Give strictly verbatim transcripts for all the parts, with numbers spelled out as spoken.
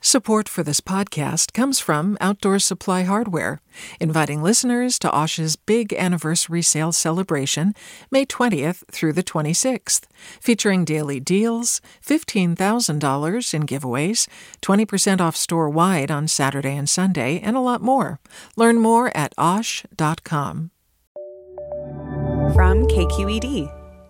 Support for this podcast comes from Outdoor Supply Hardware, inviting listeners to Osh's big anniversary sale celebration, May twentieth through the twenty-sixth, featuring daily deals, fifteen thousand dollars in giveaways, twenty percent off store-wide on Saturday and Sunday, and a lot more. Learn more at osh dot com. From K Q E D.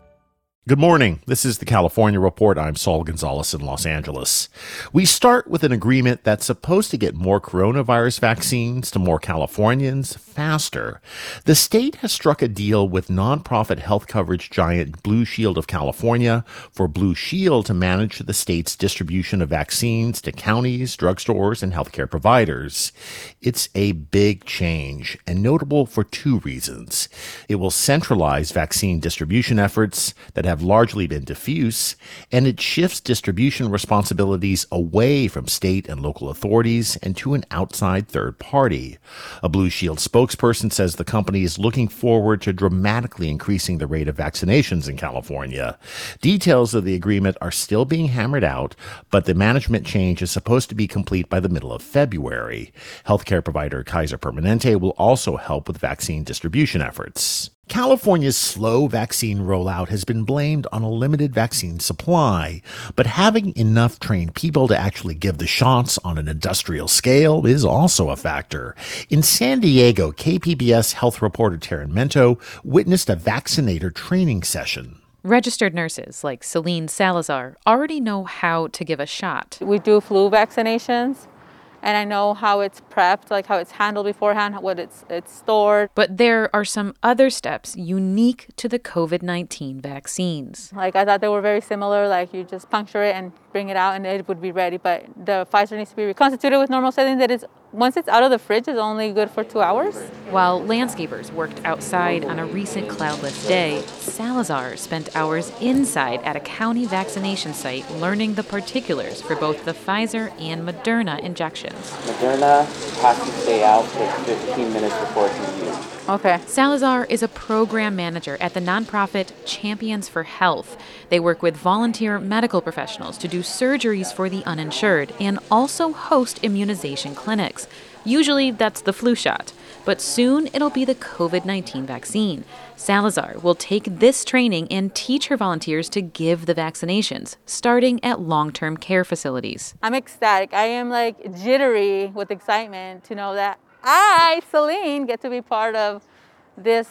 Good morning. This is the California Report. I'm Saul Gonzalez in Los Angeles. We start with an agreement that's supposed to get more coronavirus vaccines to more Californians faster. The state has struck a deal with nonprofit health coverage giant Blue Shield of California for Blue Shield to manage the state's distribution of vaccines to counties, drugstores, and healthcare providers. It's a big change and notable for two reasons. It will centralize vaccine distribution efforts that have largely been diffuse, and it shifts distribution responsibilities away from state and local authorities and to an outside third party. A Blue Shield spokesperson says the company is looking forward to dramatically increasing the rate of vaccinations in California. Details of the agreement are still being hammered out, but the management change is supposed to be complete by the middle of February. Healthcare provider Kaiser Permanente will also help with vaccine distribution efforts. California's slow vaccine rollout has been blamed on a limited vaccine supply, but having enough trained people to actually give the shots on an industrial scale is also a factor. In San Diego, K P B S health reporter Taryn Mento witnessed a vaccinator training session. Registered nurses like Celine Salazar already know how to give a shot. We do flu vaccinations. And I know how it's prepped, like how it's handled beforehand, what it's it's stored. But there are some other steps unique to the covid nineteen vaccines. Like I thought they were very similar, like you just puncture it and bring it out and it would be ready. But the Pfizer needs to be reconstituted with normal settings that is, once it's out of the fridge, is only good for two hours. While landscapers worked outside on a recent cloudless day, Salazar spent hours inside at a county vaccination site learning the particulars for both the Pfizer and Moderna injections. Moderna has to stay out for fifteen minutes before it's used. Okay. Salazar is a program manager at the nonprofit Champions for Health. They work with volunteer medical professionals to do surgeries for the uninsured and also host immunization clinics. Usually that's the flu shot, but soon it'll be the covid nineteen vaccine. Salazar will take this training and teach her volunteers to give the vaccinations, starting at long-term care facilities. I'm ecstatic. I am like jittery with excitement to know that I, Celine, get to be part of this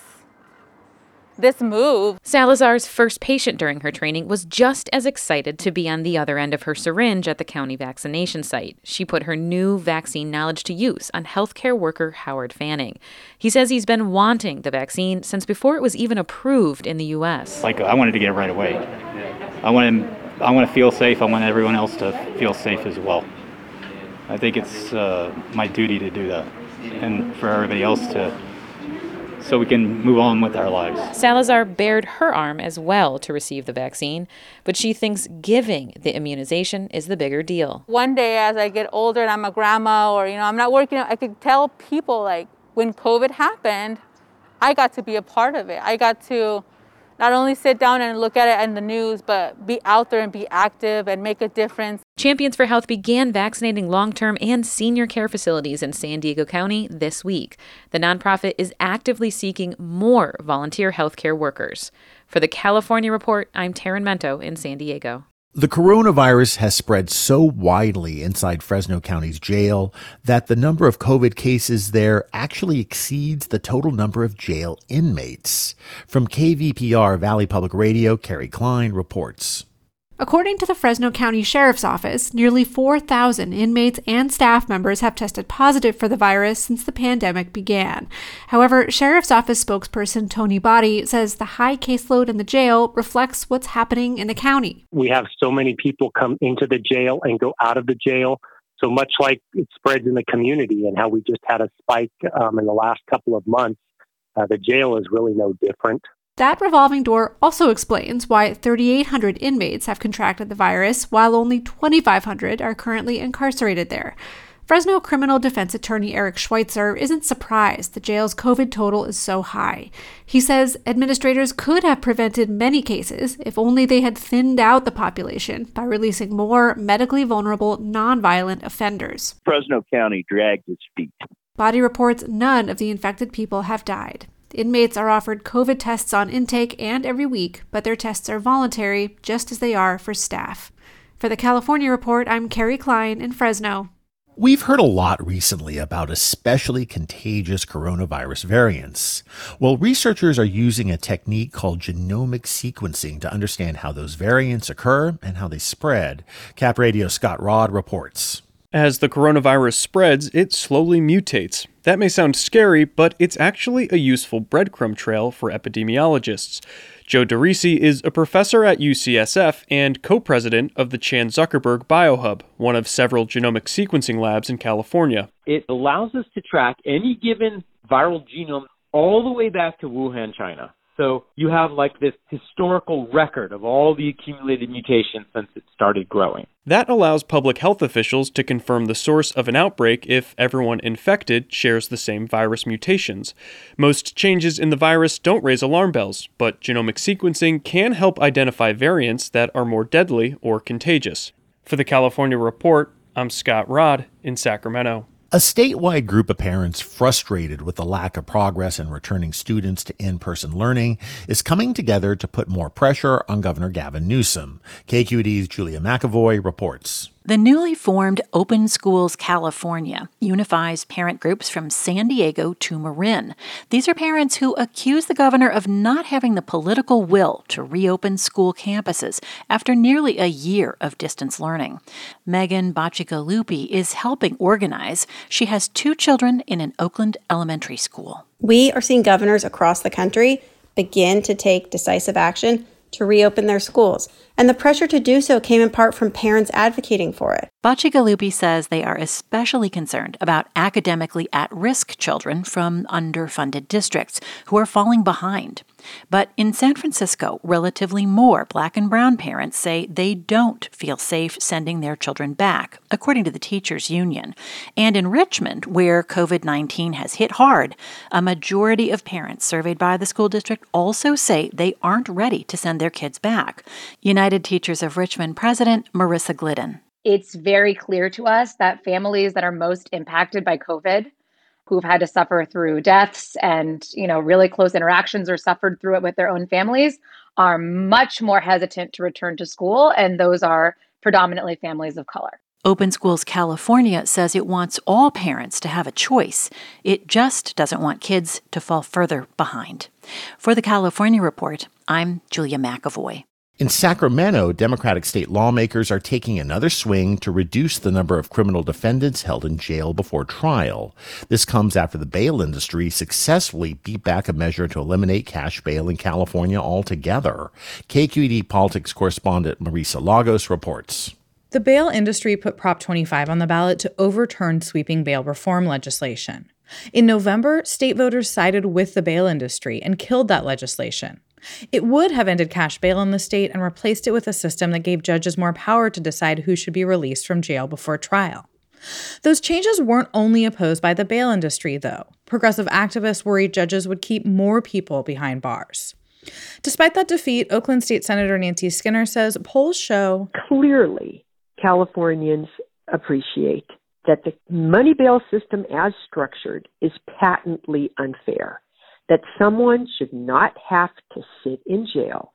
this move. Salazar's first patient during her training was just as excited to be on the other end of her syringe at the county vaccination site. She put her new vaccine knowledge to use on healthcare worker Howard Fanning. He says he's been wanting the vaccine since before it was even approved in the U S. Like, I wanted to get it right away. I want to, I want to feel safe. I want everyone else to feel safe as well. I think it's uh, my duty to do that, and for everybody else to, so we can move on with our lives. Salazar bared her arm as well to receive the vaccine, but she thinks giving the immunization is the bigger deal. One day as I get older and I'm a grandma or, you know, I'm not working, I could tell people, like, when COVID happened, I got to be a part of it. I got to not only sit down and look at it in the news, but be out there and be active and make a difference. Champions for Health began vaccinating long-term and senior care facilities in San Diego County this week. The nonprofit is actively seeking more volunteer healthcare workers. For the California Report, I'm Taryn Mento in San Diego. The coronavirus has spread so widely inside Fresno County's jail that the number of COVID cases there actually exceeds the total number of jail inmates. From K V P R Valley Public Radio, Carrie Klein reports. According to the Fresno County Sheriff's Office, nearly four thousand inmates and staff members have tested positive for the virus since the pandemic began. However, Sheriff's Office spokesperson Tony Botti says the high caseload in the jail reflects what's happening in the county. We have so many people come into the jail and go out of the jail. So much like it spreads in the community and how we just had a spike um, in the last couple of months, uh, the jail is really no different. That revolving door also explains why thirty-eight hundred inmates have contracted the virus, while only twenty-five hundred are currently incarcerated there. Fresno criminal defense attorney Eric Schweitzer isn't surprised the jail's COVID total is so high. He says administrators could have prevented many cases if only they had thinned out the population by releasing more medically vulnerable, nonviolent offenders. Fresno County dragged its feet. Body reports none of the infected people have died. Inmates are offered COVID tests on intake and every week, but their tests are voluntary, just as they are for staff. For the California Report, I'm Carrie Klein in Fresno. We've heard a lot recently about especially contagious coronavirus variants. Well, researchers are using a technique called genomic sequencing to understand how those variants occur and how they spread. Cap Radio's Scott Rod reports. As the coronavirus spreads, it slowly mutates. That may sound scary, but it's actually a useful breadcrumb trail for epidemiologists. Joe DeRisi is a professor at U C S F and co-president of the Chan Zuckerberg BioHub, one of several genomic sequencing labs in California. It allows us to track any given viral genome all the way back to Wuhan, China. So you have like this historical record of all the accumulated mutations since it started growing. That allows public health officials to confirm the source of an outbreak if everyone infected shares the same virus mutations. Most changes in the virus don't raise alarm bells, but genomic sequencing can help identify variants that are more deadly or contagious. For the California Report, I'm Scott Rod in Sacramento. A statewide group of parents frustrated with the lack of progress in returning students to in-person learning is coming together to put more pressure on Governor Gavin Newsom. K Q E D's Julia McEvoy reports. The newly formed Open Schools California unifies parent groups from San Diego to Marin. These are parents who accuse the governor of not having the political will to reopen school campuses after nearly a year of distance learning. Megan Bacigalupi is helping organize. She has two children in an Oakland elementary school. We are seeing governors across the country begin to take decisive action to reopen their schools, and the pressure to do so came in part from parents advocating for it. Bacigalupi says they are especially concerned about academically at-risk children from underfunded districts who are falling behind. But in San Francisco, relatively more Black and brown parents say they don't feel safe sending their children back, according to the teachers' union. And in Richmond, where COVID nineteen has hit hard, a majority of parents surveyed by the school district also say they aren't ready to send their kids back. United Teachers of Richmond President Marissa Glidden. It's very clear to us that families that are most impacted by COVID, who've had to suffer through deaths and, you know, really close interactions or suffered through it with their own families, are much more hesitant to return to school. And those are predominantly families of color. Open Schools California says it wants all parents to have a choice. It just doesn't want kids to fall further behind. For the California Report, I'm Julia McEvoy. In Sacramento, Democratic state lawmakers are taking another swing to reduce the number of criminal defendants held in jail before trial. This comes after the bail industry successfully beat back a measure to eliminate cash bail in California altogether. K Q E D politics correspondent Marisa Lagos reports. The bail industry put Prop twenty-five on the ballot to overturn sweeping bail reform legislation. In November, state voters sided with the bail industry and killed that legislation. It would have ended cash bail in the state and replaced it with a system that gave judges more power to decide who should be released from jail before trial. Those changes weren't only opposed by the bail industry, though. Progressive activists worried judges would keep more people behind bars. Despite that defeat, Oakland State Senator Nancy Skinner says polls show clearly Californians appreciate that the money bail system as structured is patently unfair, that someone should not have to sit in jail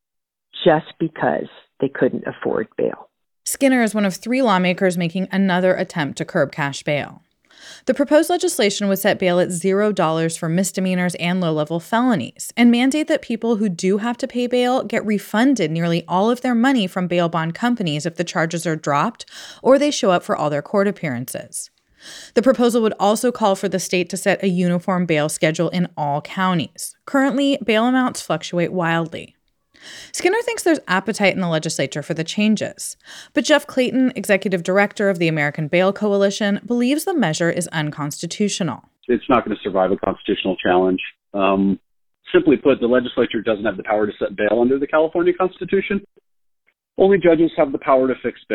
just because they couldn't afford bail. Skinner is one of three lawmakers making another attempt to curb cash bail. The proposed legislation would set bail at zero dollars for misdemeanors and low-level felonies and mandate that people who do have to pay bail get refunded nearly all of their money from bail bond companies if the charges are dropped or they show up for all their court appearances. The proposal would also call for the state to set a uniform bail schedule in all counties. Currently, bail amounts fluctuate wildly. Skinner thinks there's appetite in the legislature for the changes, but Jeff Clayton, executive director of the American Bail Coalition, believes the measure is unconstitutional. It's not going to survive a constitutional challenge. Um, simply put, the legislature doesn't have the power to set bail under the California Constitution. Only judges have the power to fix bail.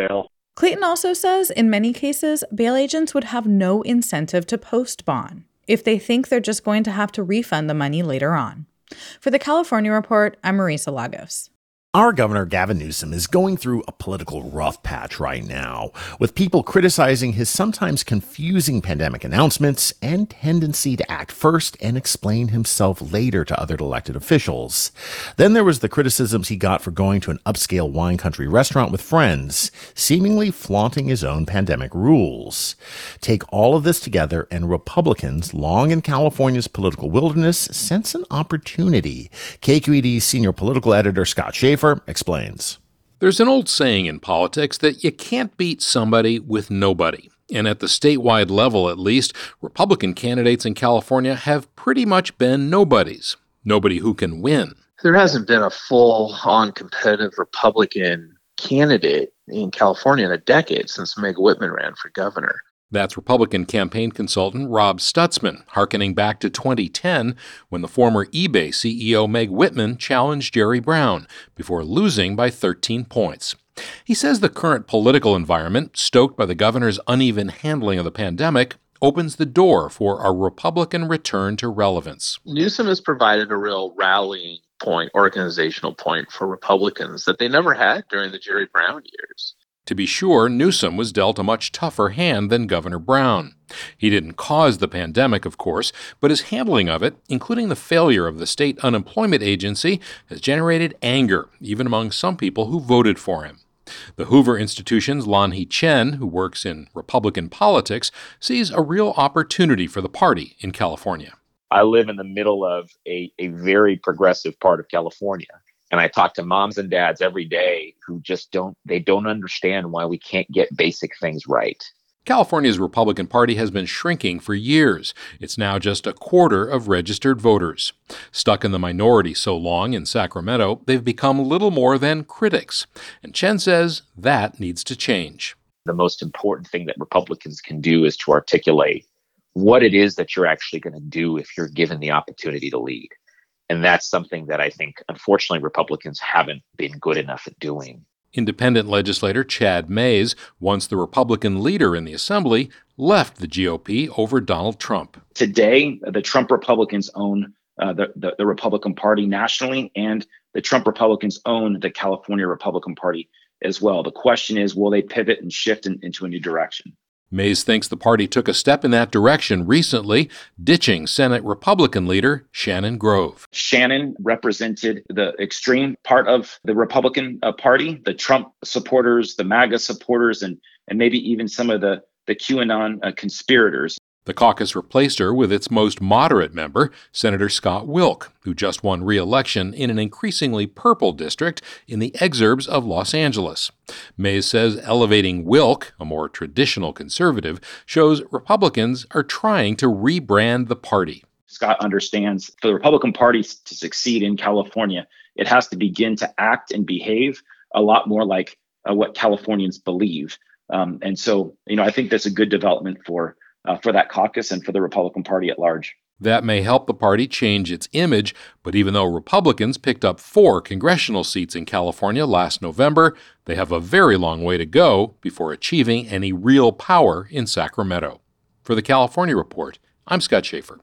Clayton also says in many cases, bail agents would have no incentive to post bond if they think they're just going to have to refund the money later on. For the California Report, I'm Marisa Lagos. Our Governor Gavin Newsom is going through a political rough patch right now, with people criticizing his sometimes confusing pandemic announcements and tendency to act first and explain himself later to other elected officials. Then there was the criticisms he got for going to an upscale wine country restaurant with friends, seemingly flaunting his own pandemic rules. Take all of this together, and Republicans, long in California's political wilderness, sense an opportunity. K Q E D's senior political editor Scott Shafer explains. There's an old saying in politics that you can't beat somebody with nobody. And at the statewide level, at least, Republican candidates in California have pretty much been nobodies. Nobody who can win. There hasn't been a full-on competitive Republican candidate in California in a decade since Meg Whitman ran for governor. That's Republican campaign consultant Rob Stutzman, hearkening back to twenty ten when the former eBay C E O Meg Whitman challenged Jerry Brown before losing by thirteen points. He says the current political environment, stoked by the governor's uneven handling of the pandemic, opens the door for a Republican return to relevance. Newsom has provided a real rallying point, organizational point for Republicans that they never had during the Jerry Brown years. To be sure, Newsom was dealt a much tougher hand than Governor Brown. He didn't cause the pandemic, of course, but his handling of it, including the failure of the state unemployment agency, has generated anger, even among some people who voted for him. The Hoover Institution's Lanhee Chen, who works in Republican politics, sees a real opportunity for the party in California. I live in the middle of a, a very progressive part of California. And I talk to moms and dads every day who just don't, they don't understand why we can't get basic things right. California's Republican Party has been shrinking for years. It's now just a quarter of registered voters. Stuck in the minority so long in Sacramento, they've become little more than critics. And Chen says that needs to change. The most important thing that Republicans can do is to articulate what it is that you're actually going to do if you're given the opportunity to lead. And that's something that I think, unfortunately, Republicans haven't been good enough at doing. Independent legislator Chad Mayes, once the Republican leader in the Assembly, left the G O P over Donald Trump. Today, the Trump Republicans own uh, the, the, the Republican Party nationally, and the Trump Republicans own the California Republican Party as well. The question is, will they pivot and shift in, into a new direction? Mayes thinks the party took a step in that direction recently, ditching Senate Republican leader Shannon Grove. Shannon represented the extreme part of the Republican uh, Party, the Trump supporters, the MAGA supporters, and, and maybe even some of the, the QAnon uh, conspirators. The caucus replaced her with its most moderate member, Senator Scott Wilk, who just won re-election in an increasingly purple district in the exurbs of Los Angeles. Mayes says elevating Wilk, a more traditional conservative, shows Republicans are trying to rebrand the party. Scott understands for the Republican Party to succeed in California, it has to begin to act and behave a lot more like uh, what Californians believe. Um, and so, you know, I think that's a good development for Uh, for that caucus and for the Republican Party at large. That may help the party change its image, but even though Republicans picked up four congressional seats in California last November, they have a very long way to go before achieving any real power in Sacramento. For the California Report, I'm Scott Shafer.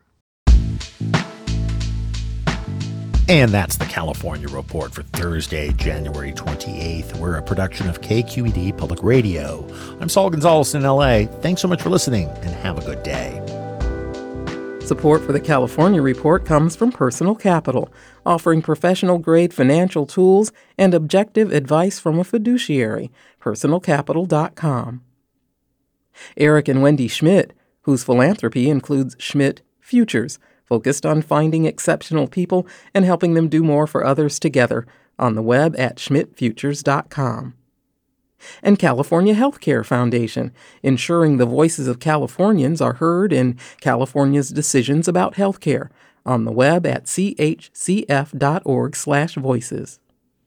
And that's the California Report for Thursday, January twenty-eighth. We're a production of K Q E D Public Radio. I'm Saul Gonzalez in L A. Thanks so much for listening, and have a good day. Support for the California Report comes from Personal Capital, offering professional-grade financial tools and objective advice from a fiduciary. personal capital dot com. Eric and Wendy Schmidt, whose philanthropy includes Schmidt Futures, focused on finding exceptional people and helping them do more for others together, on the web at schmidt futures dot com. And California Healthcare Foundation, ensuring the voices of Californians are heard in California's decisions about healthcare, on the web at c h c f dot org slash voices.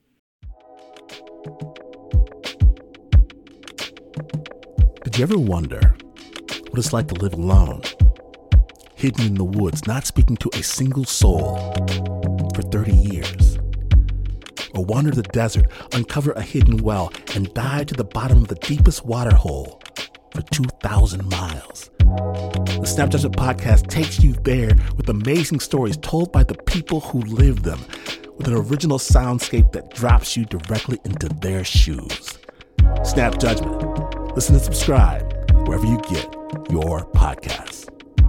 Did you ever wonder what it's like to live alone? Hidden in the woods, not speaking to a single soul for thirty years. or wander the desert, uncover a hidden well, and dive to the bottom of the deepest water hole for two thousand miles. The Snap Judgment Podcast takes you there with amazing stories told by the people who live them, with an original soundscape that drops you directly into their shoes. Snap Judgment. Listen and subscribe wherever you get your podcasts.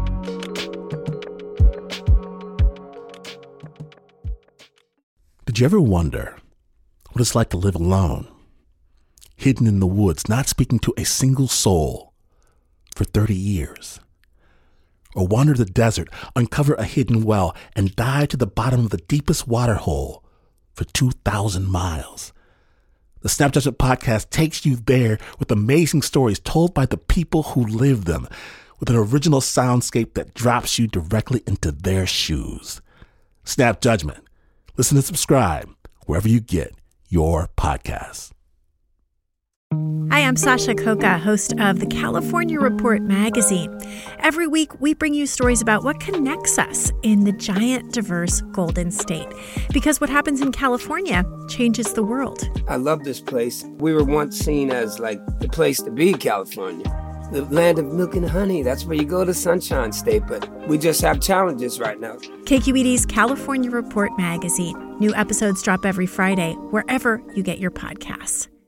Did you ever wonder what it's like to live alone, hidden in the woods, not speaking to a single soul for thirty years? Or wander the desert, uncover a hidden well, and dive to the bottom of the deepest water hole for two thousand miles? The Snap Judgment Podcast takes you there with amazing stories told by the people who live them, with an original soundscape that drops you directly into their shoes. Snap Judgment. Listen and subscribe wherever you get your podcasts. Hi, I'm Sasha Khokha, host of the California Report magazine. Every week, we bring you stories about what connects us in the giant, diverse Golden State. Because what happens in California changes the world. I love this place. We were once seen as like the place to be, California. The land of milk and honey. That's where you go to Sunshine State, but we just have challenges right now. K Q E D's California Report magazine. New episodes drop every Friday, wherever you get your podcasts.